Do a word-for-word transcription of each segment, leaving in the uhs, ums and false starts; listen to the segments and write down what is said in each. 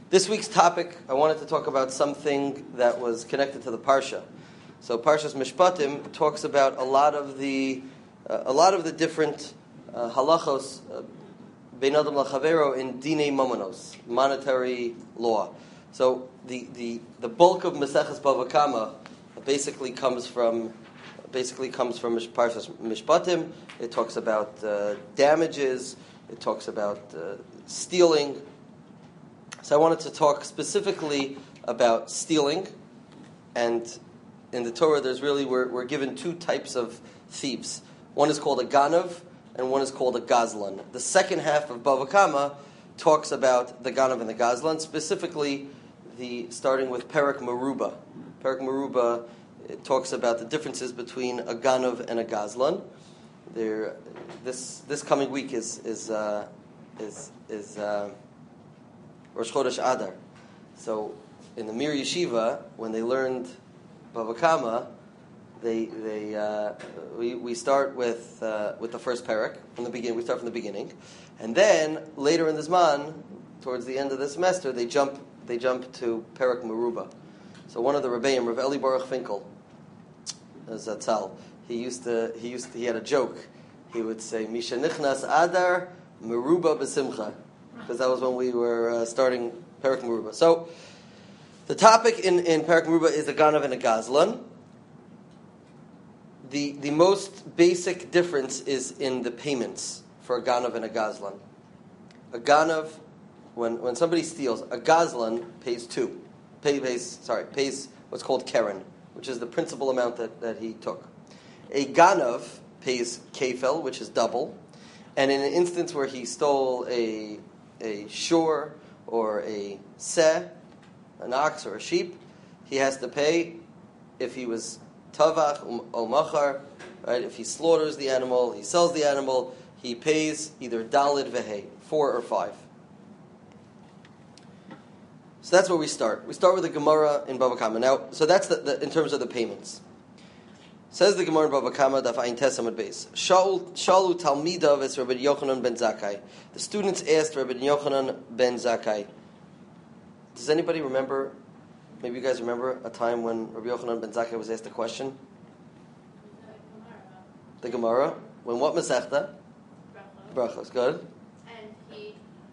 This week's topic, I wanted to talk about something that was connected to the Parsha. So Parshas Mishpatim talks about a lot of the uh, a lot of the different uh, halachos uh, bein adam lachavero in dinei mamonos, monetary law. So the the, the bulk of Maseches Bava Kama basically comes from basically comes from Parshas Mishpatim. It talks about uh, damages. It talks about uh, stealing. So I wanted to talk specifically about stealing, and in the Torah, there's really we're, we're given two types of thieves. One is called a ganav, and one is called a gazlan. The second half of Bava Kama talks about the ganav and the gazlan, specifically the starting with Perek Meruba. Perek Meruba it talks about the differences between a ganav and a gazlan. There, this this coming week is is uh, is is. Uh, Rosh Chodesh Adar. So in the Mir Yeshiva, when they learned Bava Kama, they they uh, we we start with uh, with the first parak from the beginning. We start from the beginning, and then later in the Zman, towards the end of the semester, they jump they jump to Perek Meruba. So one of the Rebbeim, Rav Eli Baruch Finkel, Zatzal, he used to he used to, he had a joke. He would say Misha Nichnas Adar Meruba B'Simcha. Because that was when we were uh, starting Perek Meruba. So, the topic in, in Perek Meruba is a ganav and a gazlan. The the most basic difference is in the payments for a ganav and a gazlan. A ganav, when when somebody steals, a gazlan pays two. Pay, pays sorry pays what's called keren, which is the principal amount that, that he took. A ganav pays kefel, which is double. And in an instance where he stole a a shore or a seh, an ox or a sheep, he has to pay if he was tavach or machar, right? If he slaughters the animal, he sells the animal, he pays either dalid vehei, four or five. So that's where we start. We start with the Gemara in Bava Kama. Now, so that's the, the, in terms of the payments. Says the Gemara in Bava Kama, Daf Ayin Tes Amud Beis. Shalu Talmidav es Rabbi Yochanan ben Zakkai. The students asked Rabbi Yochanan ben Zakkai. Does anybody remember? Maybe you guys remember a time when Rabbi Yochanan ben Zakkai was asked a question. The Gemara. When what Masechta? Brachos. Brachos. Good. And he,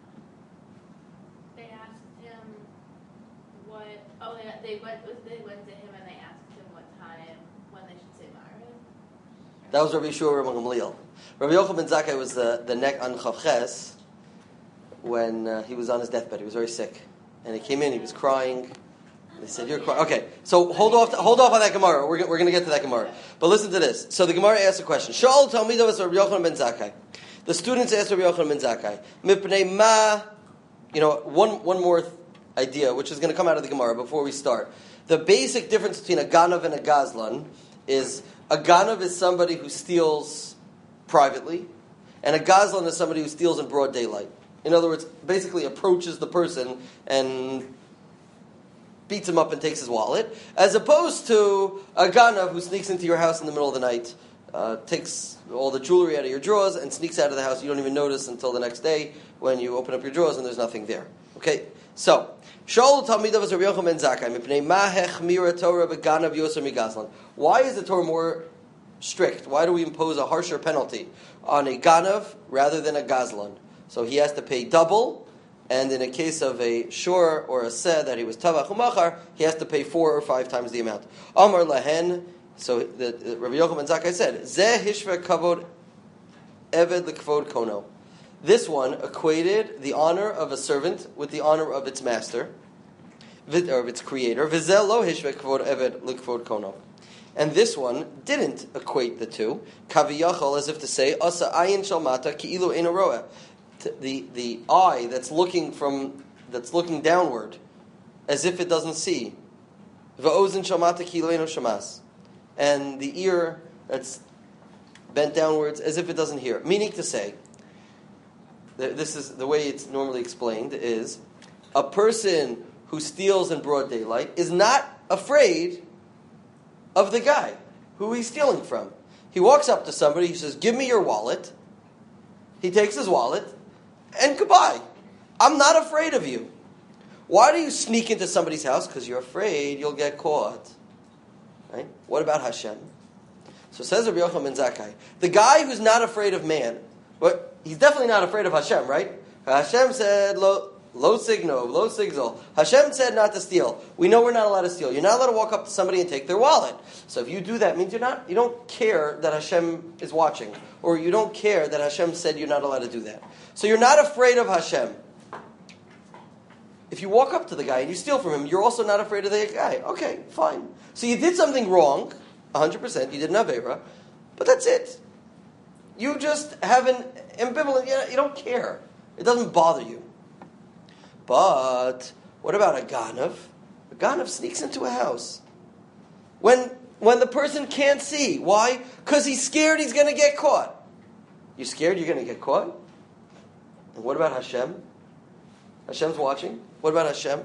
they asked him what. Oh, they they went they went to him and they asked him what time when they should say Ma'ariv. That was Rabbi Yeshua Rabbi Gamliel. Rabbi Yochanan ben Zakkai was the, the neck on Chavches when uh, he was on his deathbed. He was very sick. And he came in, he was crying. They said, you're crying. Okay, so hold off hold off on that Gemara. We're, we're going to get to that Gemara. But listen to this. So the Gemara asks a question. Sha'al Talmidav es Rabbi Yochanan ben Zakkai. The students asked Rabbi Yochanan ben Zakkai, Mipnei ma, you know, one, one more th- idea, which is going to come out of the Gemara before we start. The basic difference between a ganav and a gazlan is a ganav is somebody who steals privately, and a gazlan is somebody who steals in broad daylight. In other words, basically approaches the person and beats him up and takes his wallet, as opposed to a ganav who sneaks into your house in the middle of the night, uh, takes all the jewelry out of your drawers, and sneaks out of the house. You don't even notice until the next day when you open up your drawers and there's nothing there. Okay, so Shaul Talmidav Rabbi Yochanan ben Zakkai mipnei ma hechmira Torah beganav yoser migazlan. Why is the Torah more strict? Why do we impose a harsher penalty on a ganav rather than a gazlan? So he has to pay double, and in a case of a shor or a seh that he was tavach umachar, he has to pay four or five times the amount. Amar lahen. So the, the Rabbi Yochanan ben Zakkai said, "Zeh hishver kavod eved lekavod kono." This one equated the honor of a servant with the honor of its master, or of its creator. V'zeh lo hishver kavod eved lekavod kono. And this one didn't equate the two. Kaviyachol, as if to say, "Asa ayin shalmata ki'ilu ein roeh." The the eye that's looking from that's looking downward, as if it doesn't see. Va'ozen shalmata ki'ilu ein shamas. And the ear that's bent downwards as if it doesn't hear. Meaning to say, this is the way it's normally explained, is a person who steals in broad daylight is not afraid of the guy who he's stealing from. He walks up to somebody, he says, "Give me your wallet." He takes his wallet, and goodbye. I'm not afraid of you. Why do you sneak into somebody's house? Because you're afraid you'll get caught. Right? What about Hashem? So says Rabbi Yochanan ben Zakkai, the guy who's not afraid of man, but he's definitely not afraid of Hashem, right? Hashem said, lo, lo signo, lo sigzol. Hashem said not to steal. We know we're not allowed to steal. You're not allowed to walk up to somebody and take their wallet. So if you do that, it means you're not, you don't care that Hashem is watching. Or you don't care that Hashem said you're not allowed to do that. So you're not afraid of Hashem. If you walk up to the guy and you steal from him, you're also not afraid of the guy. Okay, fine. So you did something wrong, one hundred percent. You did an Aveira, but that's it. You just have an ambivalent, you, know, you don't care. It doesn't bother you. But what about a Ganav? A Ganav sneaks into a house. When, when the person can't see. Why? Because he's scared he's going to get caught. You scared you're going to get caught? And what about Hashem? Hashem's watching. What about Hashem?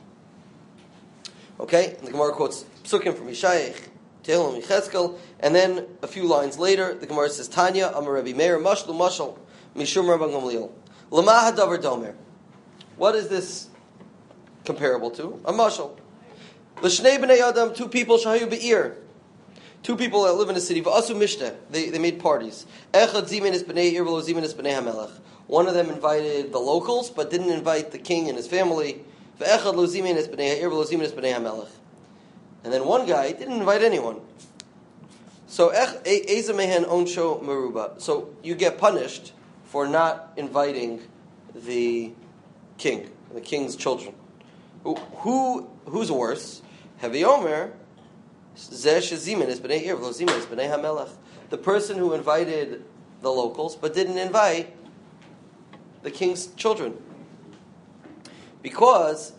Okay, and the Gemara quotes Psukim from Yishayach, Tehillim, Yechezkel, and then a few lines later, the Gemara says, Tanya, Amar Rebbe Meir, Mashlu Mashal, Mishum Rabban Gamliel. Lama Hadavar Domer. What is this comparable to? A mashal. L'shnei b'nei Adam, two people, Shahayu Be'ir. Two people that live in a city, V'asu Mishneh. They, they made parties. Echad Zimin es b'nei Ir, v'lo Zimin es b'nei HaMelech. One of them invited the locals, but didn't invite the king and his family. And then one guy didn't invite anyone. So So you get punished for not inviting the king, the king's children. Who, who who's worse? Heavy Omer. The person who invited the locals, but didn't invite the king's children. Because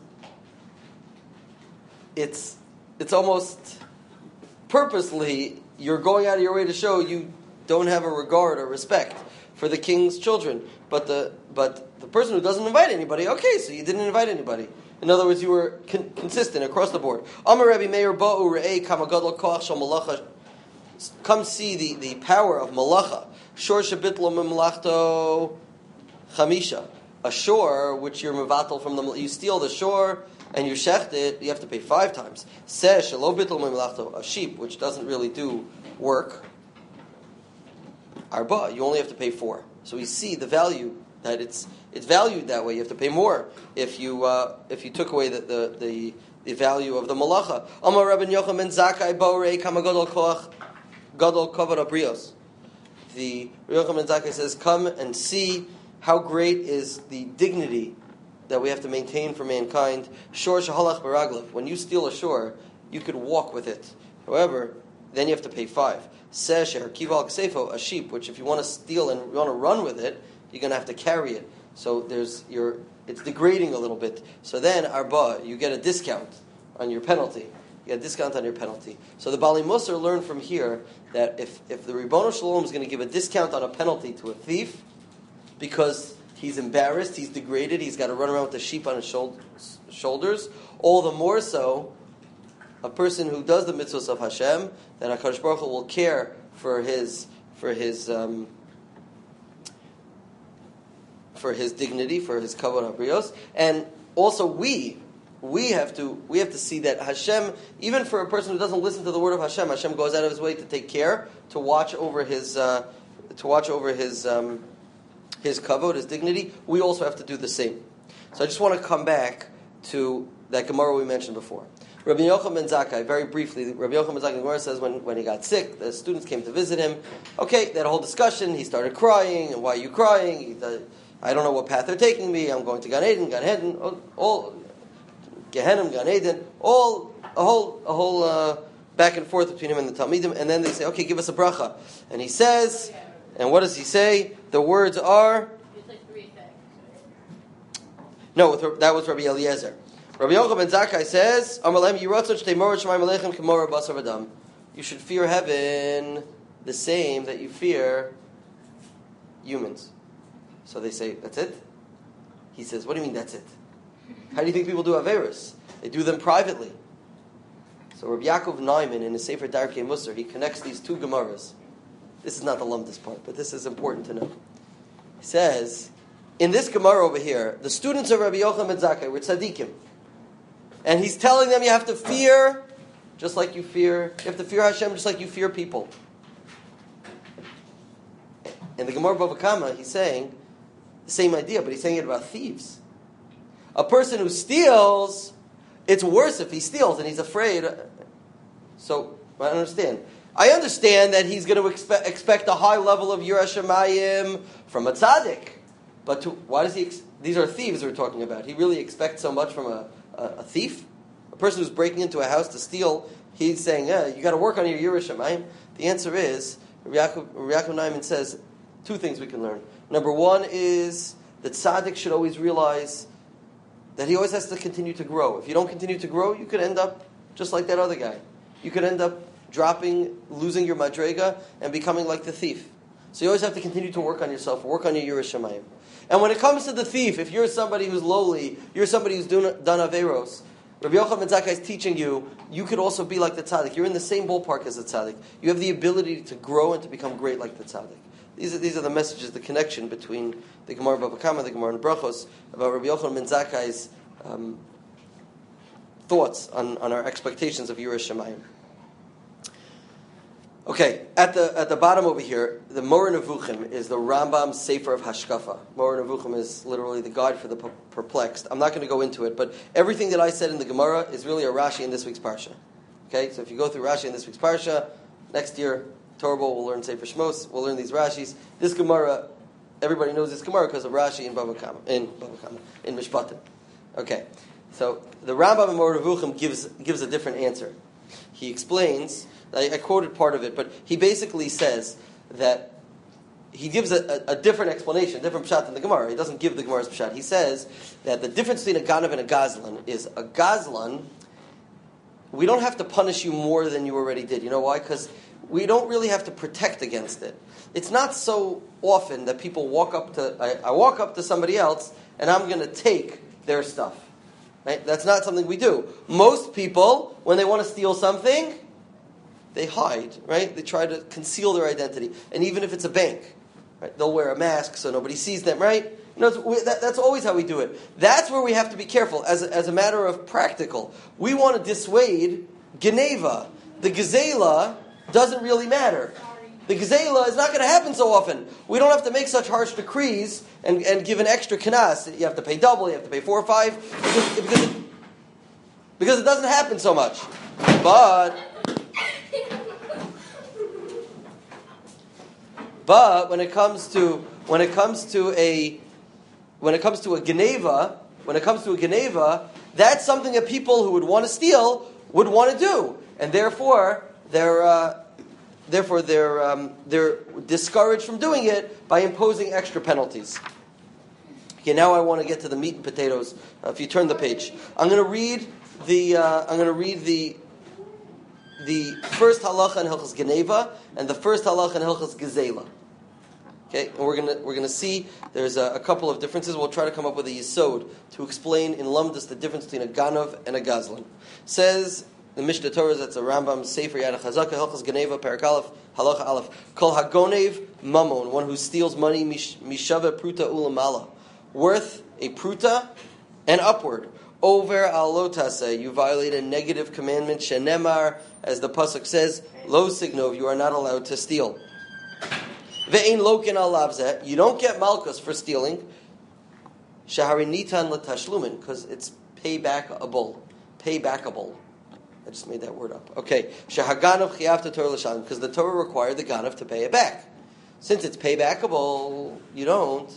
it's it's almost purposely you're going out of your way to show you don't have a regard or respect for the king's children. But the but the person who doesn't invite anybody, okay, so you didn't invite anybody. In other words, you were con- consistent across the board. Amar Rebbe Meir ba'u re'ei kama gadol koach shel malacha. Come see the, the power of malacha. Shor shebitlo memlachto chamisha. A shore, which you're mevatel from the, you steal the shore and you shecht it, you have to pay five times. Seh shelo bitl memlachto, a sheep, which doesn't really do work. Arba, you only have to pay four. So we see the value that it's it's valued that way. You have to pay more if you uh, if you took away the the, the, the value of the malacha. Amar Rabbi Yochanan ben Zakkai borei kama gadol koach gadol kavod abrios. The Rabbi Yochanan ben Zakkai says, come and see how great is the dignity that we have to maintain for mankind. Shor shahalach baraglav. When you steal a shore, you could walk with it. However, then you have to pay five. Seh sheher kival ksefo, a sheep, which if you want to steal and you want to run with it, you're going to have to carry it. So there's your, it's degrading a little bit. So then, arba, you get a discount on your penalty. You get a discount on your penalty. So the Bali Musar learned from here that if, if the Ribbono Shalom is going to give a discount on a penalty to a thief, because he's embarrassed, he's degraded, he's got to run around with the sheep on his shoulders, all the more so, a person who does the mitzvahs of Hashem, then HaKadosh Baruch Hu will care for his, for his, um, for his dignity, for his kavod habrios, and also we, we have to, we have to see that Hashem, even for a person who doesn't listen to the word of Hashem, Hashem goes out of his way to take care, to watch over his, uh, to watch over his, um, his kavod, his dignity. We also have to do the same. So I just want to come back to that Gemara we mentioned before. Rabbi Yochanan ben Zakkai, very briefly, Rabbi Yochanan ben Zakkai, the Gemara says when, when he got sick, the students came to visit him. Okay, they had a whole discussion. He started crying. And why are you crying? He said, I don't know what path they're taking me. I'm going to Gan Eden, Gan Eden, all, all Gehenim, Gan Eden, all a whole a whole uh, back and forth between him and the Talmidim. And then they say, okay, give us a bracha. And he says, and what does he say? The words are. It's like three things. No, with, that was Rabbi Eliezer. Rabbi Yochanan ben Zakkai says, you should fear heaven the same that you fear humans. So they say, that's it? He says, what do you mean that's it? How do you think people do Averis? They do them privately. So Rabbi Yaakov Neumann in his Sefer Darkei Musar, he connects these two Gemaras. This is not the lumdus part, but this is important to know. He says, in this Gemara over here, the students of Rabbi Yochanan ben Zakkai were tzaddikim. And he's telling them you have to fear, just like you fear, you have to fear Hashem just like you fear people. In the Gemara Bava Kama, he's saying the same idea, but he's saying it about thieves. A person who steals, it's worse if he steals and he's afraid. So, I understand. I understand that he's going to expect, expect a high level of Yirah Shamayim from a tzaddik. But to, why does he? Ex- these are thieves we're talking about. He really expects so much from a, a, a thief? A person who's breaking into a house to steal, he's saying, yeah, you got to work on your Yirah Shamayim. The answer is, Rabbi Yaakov Naiman says, two things we can learn. Number one is that tzaddik should always realize that he always has to continue to grow. If you don't continue to grow, you could end up just like that other guy. You could end up dropping, losing your madrega, and becoming like the thief. So you always have to continue to work on yourself, work on your Yirah Shamayim. And when it comes to the thief, if you're somebody who's lowly, you're somebody who's done, done Averos, Rabbi Yochanan ben Zakkai is teaching you, you could also be like the tzaddik. You're in the same ballpark as the tzaddik. You have the ability to grow and to become great like the tzaddik. These are, these are the messages, the connection between the Gemara Bava Kama, the Gemara in Brachos, about Rabbi Yochanan ben Zakkai's um, thoughts on, on our expectations of Yirah Shamayim. Okay, at the at the bottom over here, the Moreh Nevuchim is the Rambam's Sefer of Hashkafa. Moreh Nevuchim is literally the guide for the perplexed. I'm not going to go into it, but everything that I said in the Gemara is really a Rashi in this week's Parsha. Okay, so if you go through Rashi in this week's Parsha, next year, Torah Bowl, we'll learn Sefer Shmos, we'll learn these Rashis. This Gemara, everybody knows this Gemara because of Rashi in Bava Kama, in Bava Kama, in Mishpatim. Okay, so the Rambam in Moreh Nevuchim gives gives a different answer. He explains. I, I quoted part of it, but he basically says that he gives a, a, a different explanation, a different pshat than the Gemara. He doesn't give the Gemara's pshat. He says that the difference between a ganav and a gazlan is a gazlan, we don't have to punish you more than you already did. You know why? Because we don't really have to protect against it. It's not so often that people walk up to, I, I walk up to somebody else and I'm going to take their stuff. Right? That's not something we do. Most people, when they want to steal something, they hide, right? They try to conceal their identity. And even if it's a bank, right, they'll wear a mask so nobody sees them, right? You know, we, that, that's always how we do it. That's where we have to be careful as a, as a matter of practical. We want to dissuade Geneva. The Gezela doesn't really matter. The Gezela is not going to happen so often. We don't have to make such harsh decrees and, and give an extra kanas. You have to pay double, you have to pay four or five, because, because, it, because it doesn't happen so much. But... But when it comes to when it comes to a when it comes to a Geneva, when it comes to a Geneva, that's something that people who would want to steal would want to do, and therefore they're uh, therefore they're um, they're discouraged from doing it by imposing extra penalties. Okay, now I want to get to the meat and potatoes. Uh, if you turn the page, I'm going to read the uh, I'm going to read the. the first halacha in Hilchos Geneva and the first halacha in Hilchos Gezela. Okay, and we're gonna we're gonna see there's a, a couple of differences. We'll try to come up with a yisod to explain in Lamdas the difference between a ganav and a gazlan. Says the Mishnah Torah, that's a Rambam Sefer Yad Chazaka Hilchos Geneva Perek Aleph Halacha Aleph Kol Hagonev Mamon, one who steals money mishava pruta ulamala, worth a pruta and upward. Over alotase, you violate a negative commandment. Shenemar, as the pasuk says, lo signov, you are not allowed to steal. Ve'ein lokin al lavzeh, you don't get malchus for stealing. Shahari nitan latashlumin, because it's paybackable, paybackable. I just made that word up. Okay, shahaganav chiyavta Torah l'shalom, because the Torah required the ganav to pay it back. Since it's paybackable, you don't.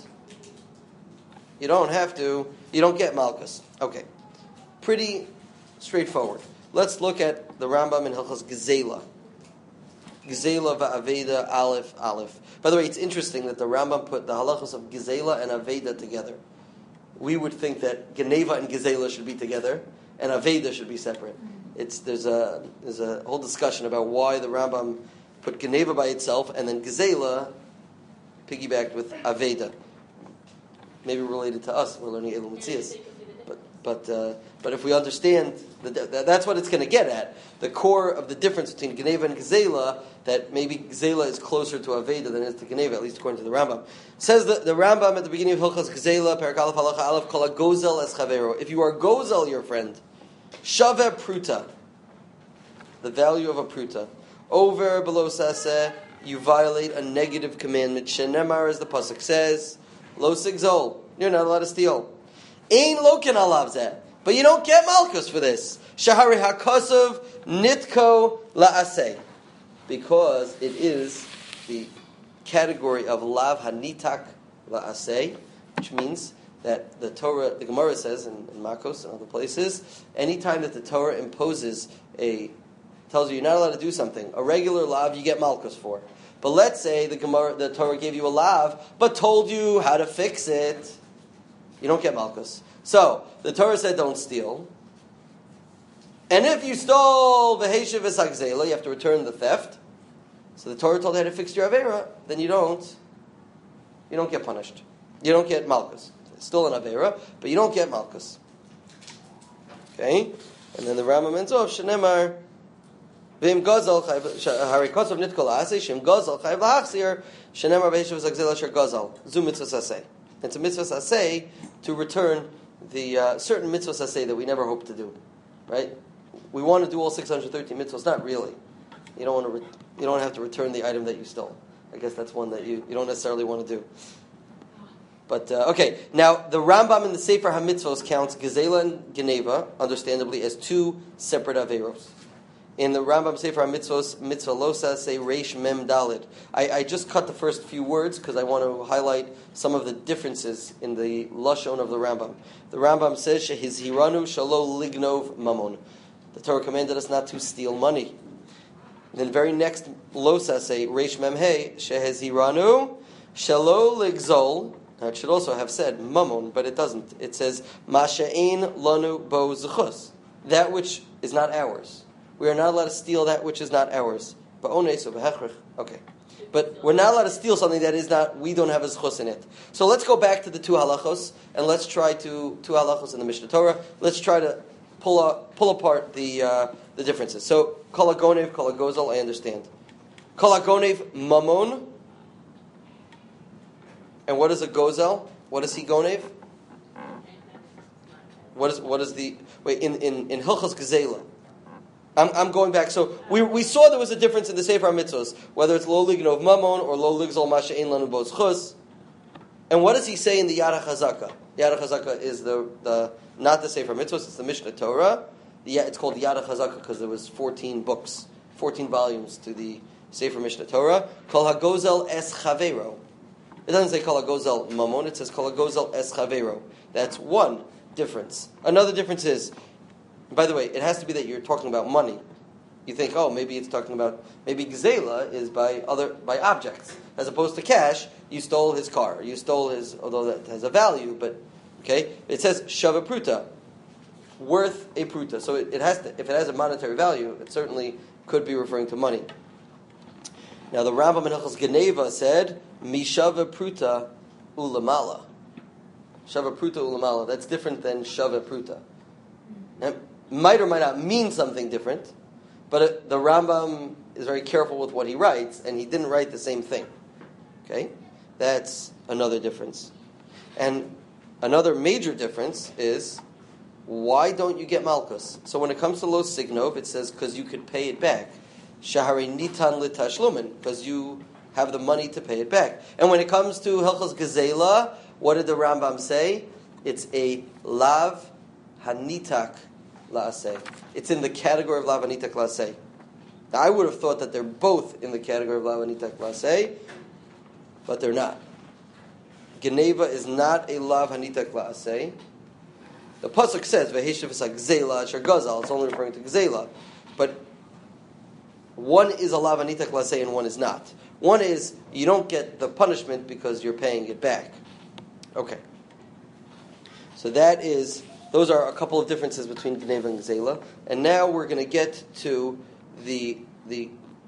You don't have to. You don't get malchus. Okay, pretty straightforward. Let's look at the Rambam in Hilchos Gezela. Gezela va'aveda aleph aleph. By the way, it's interesting that the Rambam put the halachos of Gezela and Aveda together. We would think that Geneva and Gezela should be together, and Aveda should be separate. It's there's a there's a whole discussion about why the Rambam put Geneva by itself and then Gezela piggybacked with Aveda. Maybe related to us, we're learning Elu Mitzias. But but uh, but if we understand, that, that, that's what it's going to get at. The core of the difference between Geneva and Gezela, that maybe Gezela is closer to Aveda than it is to Geneva, at least according to the Rambam. Says the, the Rambam at the beginning of Hilchos Gezela, Perek Aleph Halacha Aleph, Kol HaGozel es Chavero. If you are Gozel, your friend, Shave pruta. The value of a pruta. Over below saseh, you violate a negative commandment. Shenemar, as the pasuk says, lo sigzol. You're not allowed to steal. Ein loken alav zeh. But you don't get malchus for this. Shahari hakosov nitko la'aseh. Because it is the category of lav hanitak la'aseh, which means that the Torah, the Gemara says in, in Makos and other places, anytime that the Torah imposes a, tells you you're not allowed to do something, a regular lav you get malchus for. But let's say the Gemara, the Torah gave you a lav, but told you how to fix it, you don't get malchus. So the Torah said don't steal, and if you stole v'heshiv v'sagzela, you have to return the theft. So the Torah told you how to fix your avera, then you don't, you don't get punished. You don't get malchus. It's still an avera, but you don't get malchus. Okay, and then the Rambam ends off shenemar v'im gazal hari kosov nitkol asay shem gazal chayv lahachzir shenemar v'heshiv v'sagzela sher gazal zu mitzvah asay. It's a mitzvah asay to return the uh, certain mitzvahs I say that we never hope to do, right? We want to do all six hundred thirteen mitzvahs, not really. You don't want to. Re- you don't have to return the item that you stole. I guess that's one that you, you don't necessarily want to do. But uh, okay, now the Rambam in the Sefer HaMitzvos counts Gezela and Geneva, understandably, as two separate averos. In the Rambam Sefer HaMitzvos, Mitzvah Losa say Reish Mem Dalid. I, I just cut the first few words because I want to highlight some of the differences in the Lashon of the Rambam. The Rambam says Shehizhiranu Shalo Lignov Mamon. The Torah commanded us not to steal money. Then very next Losa say Reish Mem Hey Shehizhiranu Shalo Ligzol. Now it should also have said Mamon, but it doesn't. It says Masha'ein Lanu Bo Zechus. That which is not ours. We are not allowed to steal that which is not ours. Okay. But we're not allowed to steal something that is not, we don't have a zchus in it. So let's go back to the two halachos, and let's try to, two halachos in the Mishnah Torah, let's try to pull up, pull apart the uh, the differences. So, kol hagonev, kol hagozal, I understand. Kol hagonev, mamon. And what is a gozel? What is he gonev? What is, what is the, wait, in, in, in Hilchos Gezela, I'm, I'm going back. So we we saw there was a difference in the Sefer HaMitzvos, whether it's lo lignov mamon or lo ligzol masha'ein lanu bo zchus. And what does he say in the Yad HaChazaka? Yad HaChazaka is the, the not the Sefer HaMitzvos, it's the Mishnah Torah. The, it's called Yad HaChazaka because there was fourteen books, fourteen volumes to the Sefer Mishnah Torah. Kol hagozel es chavero. It doesn't say kol hagozel mamon, it says kol hagozel es chavero. That's one difference. Another difference is, by the way, it has to be that you're talking about money. You think, oh, maybe it's talking about, maybe gzela is by other by objects, as opposed to cash. You stole his car, you stole his, although that has a value, but okay, it says shava pruta, worth a pruta. So it, it has to, if it has a monetary value, it certainly could be referring to money. Now the Rambam in Hilchos Geneva said mishava pruta ulamala, shava pruta ulamala. That's different than shava pruta. Now, might or might not mean something different, but it, the Rambam is very careful with what he writes, and he didn't write the same thing. Okay? That's another difference. And another major difference is, why don't you get malchus? So when it comes to lo signov, it says, because you could pay it back. Shahari nitan litashlumin, because you have the money to pay it back. And when it comes to Hilchos Gezela, what did the Rambam say? It's a lav hanitak la'aseh. It's in the category of lav hanitak la'aseh. Now, I would have thought that they're both in the category of lav hanitak la'aseh, but they're not. Geneva is not a lav hanitak la'aseh. The pasuk says v'heshiv v'sagzela asher gazal. It's only referring to gzela, but one is a lav hanitak la'aseh and one is not. One is you don't get the punishment because you're paying it back. Okay. So that is. Those are a couple of differences between Geneva and Gzela. And now we're going to get to the the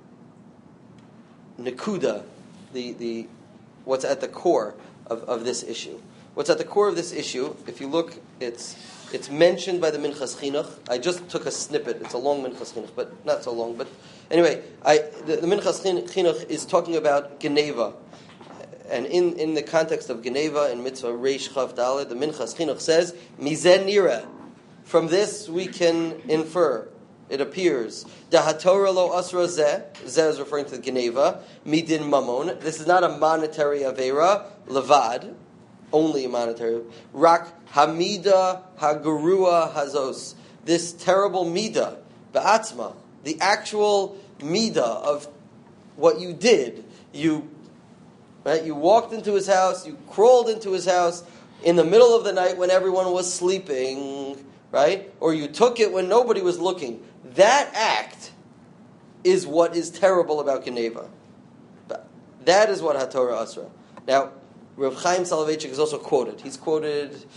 Nakuda, the, the what's at the core of, of this issue. What's at the core of this issue, if you look, it's it's mentioned by the Minchas Chinuch. I just took a snippet. It's a long Minchas Chinuch, but not so long. But anyway, I, the, the Minchas Chinuch is talking about Geneva. And in, in the context of Geneva and Mitzvah Reish Chav Daled, the Minchas Chinuch says, Mizen Nira. From this we can infer, it appears, the haTorah lo asra zeh, zeh is referring to the Geneva, midin mamon. This is not a monetary avera, levad, only a monetary. Rak hamida hagurua hazos. This terrible mida, ba'atzma, the actual mida of what you did. You, right, you walked into his house, you crawled into his house in the middle of the night when everyone was sleeping, right? Or you took it when nobody was looking. That act is what is terrible about Geneva. That is what haTorah asra. Now, Rav Chaim Soloveitchik is also quoted. He's quoted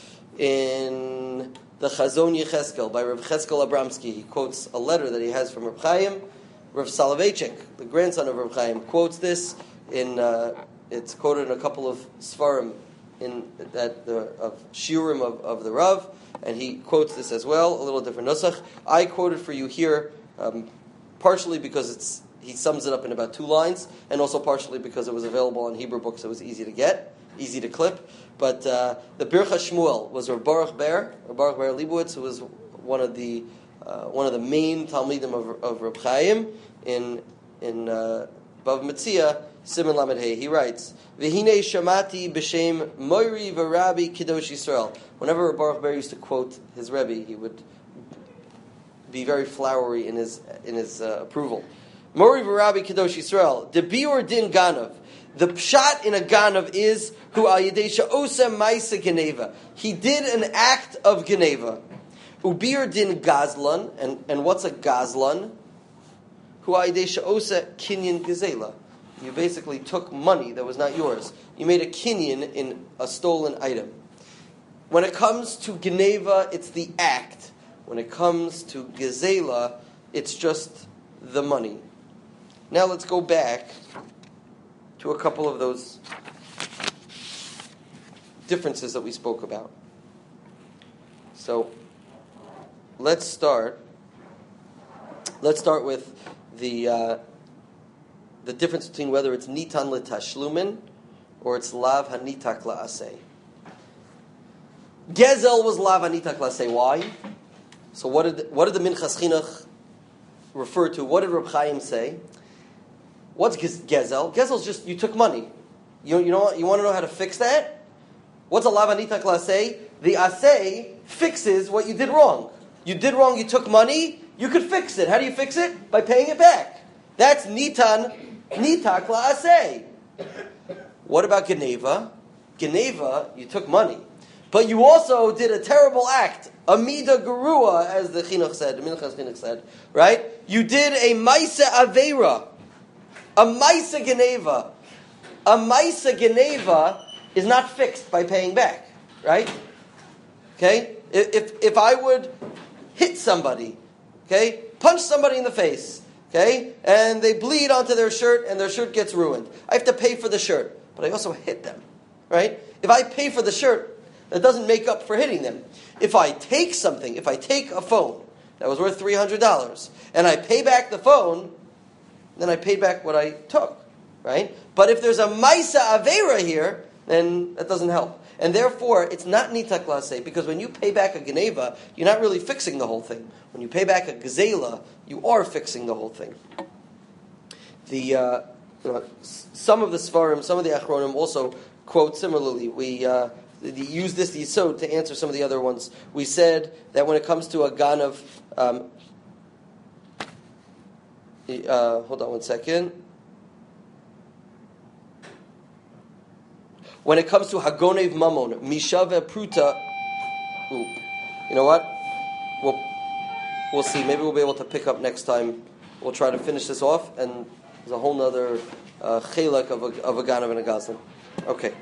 in the Chazon Yecheskel by Rav Cheskel Abramsky. He quotes a letter that he has from Rav Chaim. Rav Soloveitchik, the grandson of Rav Chaim, quotes this in. Uh, it's quoted in a couple of svarim in that the of shiurim of, of the Rav, and he quotes this as well. A little different nusach. I quoted for you here, um, partially because it's he sums it up in about two lines, and also partially because it was available on Hebrew books. It was easy to get, easy to clip. But uh, the Bircha Shmuel was Rav Baruch Ber, Rav Baruch Ber Leibowitz, who was one of the uh, one of the main talmidim of, of Rav Chaim in in uh, Bav Metzia, Siman Lamed Hey. He writes, "V'hinei shamati b'shem Moiri v'Rabbi Kidosh Yisrael." Whenever Rav Baruch Ber used to quote his Rebbe, he would be very flowery in his in his uh, approval. Moiri v'Rabbi Kidosh Yisrael, de biur din ganav. The pshat in a ganav is hu al yedei she'osa ma'isa geneva. He did an act of geneva. Ubir din gazlan, and, and what's a gazlan? Hu al yedei she'osa kinyan gezela. You basically took money that was not yours. You made a kinyan in a stolen item. When it comes to geneva, it's the act. When it comes to gezela, it's just the money. Now let's go back to a couple of those differences that we spoke about. So let's start. Let's start with the uh, the difference between whether it's nitan l'tashlumin or it's lav hanitak la'aseh. Gezel was lav hanitak la'aseh. Why? So what did what did the Minchas Chinuch refer to? What did Reb Chaim say? What's gezel? Gezel is just you took money. You you know you want to know how to fix that? What's a lav hanitak la'aseh? The aseh fixes what you did wrong. You did wrong. You took money. You could fix it. How do you fix it? By paying it back. That's nitan nitak la'aseh. What about Geneva? Geneva, you took money, but you also did a terrible act. Amida gerua, as the Chinuch said, the Minchas Chinuch said, right? You did a maisa aveira. A maisa Geneva. A maisa Geneva is not fixed by paying back, right? Okay? If if I would hit somebody, okay, punch somebody in the face, okay, and they bleed onto their shirt and their shirt gets ruined, I have to pay for the shirt, but I also hit them, right? If I pay for the shirt, that doesn't make up for hitting them. If I take something, if I take a phone that was worth three hundred dollars and I pay back the phone, then I paid back what I took, right? But if there's a maisa avera here, then that doesn't help. And therefore, it's not nitak la'aseh, because when you pay back a geneva, you're not really fixing the whole thing. When you pay back a gezela, you are fixing the whole thing. The uh, you know, some of the svarim, some of the achronim also quote similarly. We uh, use this yisod to answer some of the other ones. We said that when it comes to a ganav, um, uh, hold on one second. When it comes to hagonev mamon, mishave pruta, ooh, you know what? We'll we'll see. Maybe we'll be able to pick up next time. We'll try to finish this off, and there's a whole nother uh, chelak of a of a ganav and a gazlan. Okay.